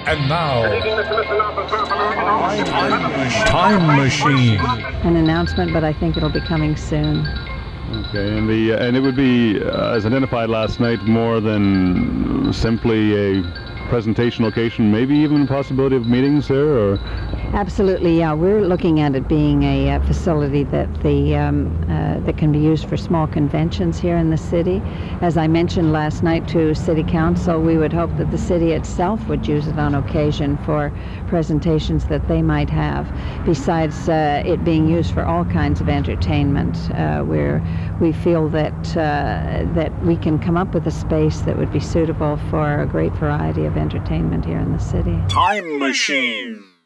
And now, Time Machine. An announcement, but I think it'll be coming soon. Okay, and it would be, as identified last night, more than simply a presentation location, maybe even a possibility of meetings there, or? Absolutely, yeah. We're looking at it being a facility that that can be used for small conventions here in the city. As I mentioned last night to City Council, we would hope that the city itself would use it on occasion for presentations that they might have. Besides it being used for all kinds of entertainment, we feel that we can come up with a space that would be suitable for a great variety of entertainment here in the city. Time Machine.